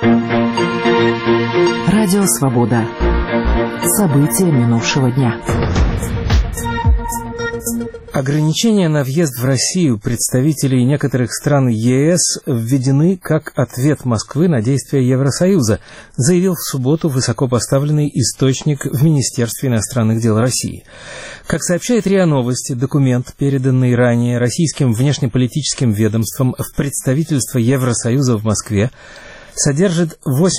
Радио «Свобода». События минувшего дня. Ограничения на въезд в Россию представителей некоторых стран ЕС введены как ответ Москвы на действия Евросоюза, заявил в субботу высокопоставленный источник в Министерстве иностранных дел России. Как сообщает РИА Новости, документ, переданный ранее российским внешнеполитическим ведомством в представительство Евросоюза в Москве, содержит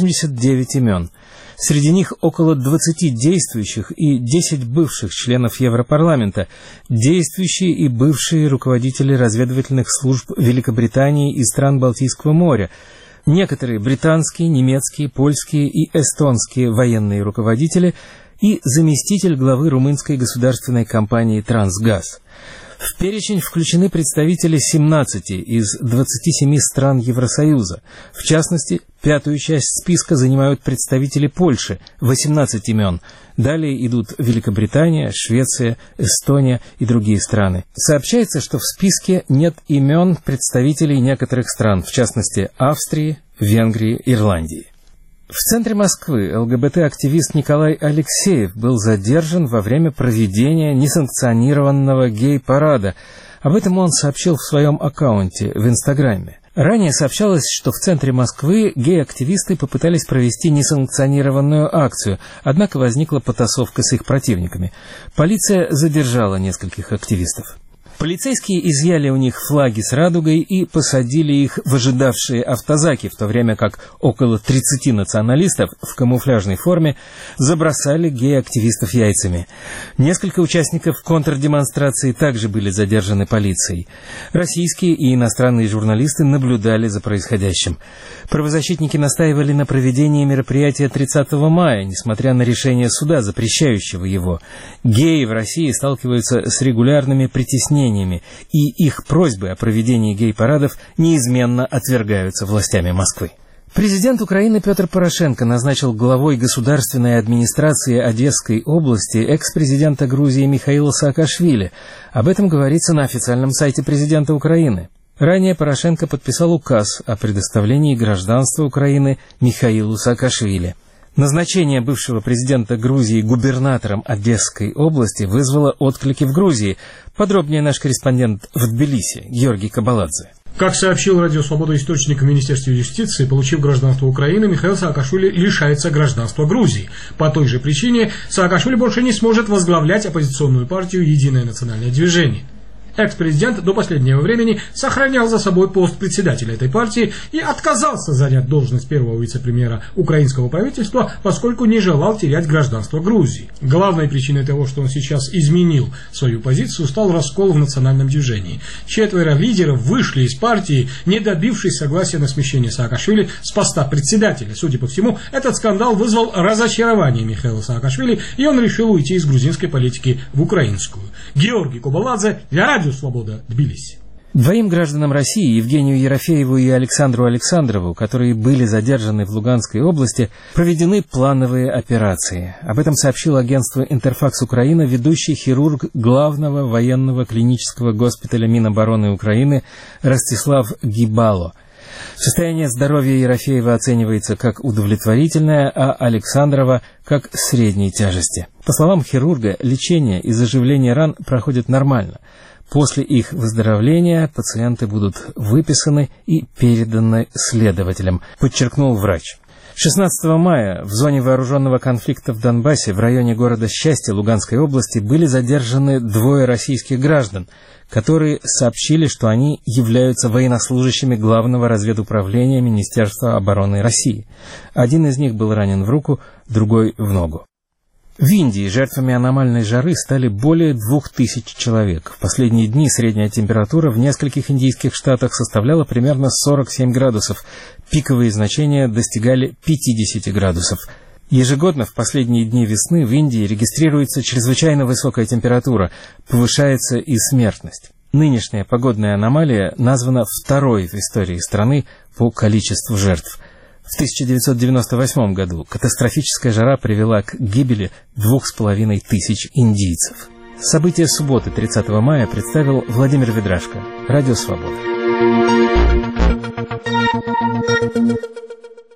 89 имен. Среди них около 20 действующих и 10 бывших членов Европарламента, действующие и бывшие руководители разведывательных служб Великобритании и стран Балтийского моря, некоторые британские, немецкие, польские и эстонские военные руководители и заместитель главы румынской государственной компании «Трансгаз». В перечень включены представители 17 из 27 стран Евросоюза. В частности, пятую часть списка занимают представители Польши, 18 имен. Далее идут Великобритания, Швеция, Эстония и другие страны. Сообщается, что в списке нет имен представителей некоторых стран, в частности, Австрии, Венгрии, Ирландии. В центре Москвы ЛГБТ-активист Николай Алексеев был задержан во время проведения несанкционированного гей-парада. Об этом он сообщил в своем аккаунте в Инстаграме. Ранее сообщалось, что в центре Москвы гей-активисты попытались провести несанкционированную акцию, однако возникла потасовка с их противниками. Полиция задержала нескольких активистов. Полицейские изъяли у них флаги с радугой и посадили их в ожидавшие автозаки, в то время как около 30 националистов в камуфляжной форме забросали гей-активистов яйцами. Несколько участников контрдемонстрации также были задержаны полицией. Российские и иностранные журналисты наблюдали за происходящим. Правозащитники настаивали на проведении мероприятия 30 мая, несмотря на решение суда, запрещающего его. Геи в России сталкиваются с регулярными притеснениями, и их просьбы о проведении гей-парадов неизменно отвергаются властями Москвы. Президент Украины Петр Порошенко назначил главой государственной администрации Одесской области экс-президента Грузии Михаила Саакашвили. Об этом говорится на официальном сайте президента Украины. Ранее Порошенко подписал указ о предоставлении гражданства Украины Михаилу Саакашвили. Назначение бывшего президента Грузии губернатором Одесской области вызвало отклики в Грузии. Подробнее наш корреспондент в Тбилиси Георгий Кабаладзе. Как сообщил Радио Свобода источник в Министерстве юстиции, получив гражданство Украины, Михаил Саакашвили лишается гражданства Грузии. По той же причине Саакашвили больше не сможет возглавлять оппозиционную партию «Единое национальное движение». Экс-президент до последнего времени сохранял за собой пост председателя этой партии и отказался занять должность первого вице-премьера украинского правительства, поскольку не желал терять гражданство Грузии. Главной причиной того, что он сейчас изменил свою позицию, стал раскол в национальном движении. 4 лидеров вышли из партии, не добившись согласия на смещение Саакашвили с поста председателя. Судя по всему, этот скандал вызвал разочарование Михаила Саакашвили, и он решил уйти из грузинской политики в украинскую. Георгий Кабаладзе для Радио Свобода, Тбилиси. Двоим гражданам России, Евгению Ерофееву и Александру Александрову, которые были задержаны в Луганской области, проведены плановые операции. Об этом сообщил агентство «Интерфакс Украина» ведущий хирург главного военного клинического госпиталя Минобороны Украины Ростислав Гибало. Состояние здоровья Ерофеева оценивается как удовлетворительное, а Александрова – как средней тяжести. По словам хирурга, лечение и заживление ран проходят нормально. После их выздоровления пациенты будут выписаны и переданы следователям, подчеркнул врач. 16 мая в зоне вооруженного конфликта в Донбассе в районе города Счастье Луганской области были задержаны 2 российских граждан, которые сообщили, что они являются военнослужащими Главного разведуправления Министерства обороны России. Один из них был ранен в руку, другой в ногу. В Индии жертвами аномальной жары стали более 2000 человек. В последние дни средняя температура в нескольких индийских штатах составляла примерно 47 градусов. Пиковые значения достигали 50 градусов. Ежегодно в последние дни весны в Индии регистрируется чрезвычайно высокая температура, повышается и смертность. Нынешняя погодная аномалия названа второй в истории страны по количеству жертв. В 1998 году катастрофическая жара привела к гибели 2500 индийцев. События субботы 30 мая представил Владимир Ведрашко. Радио Свобода.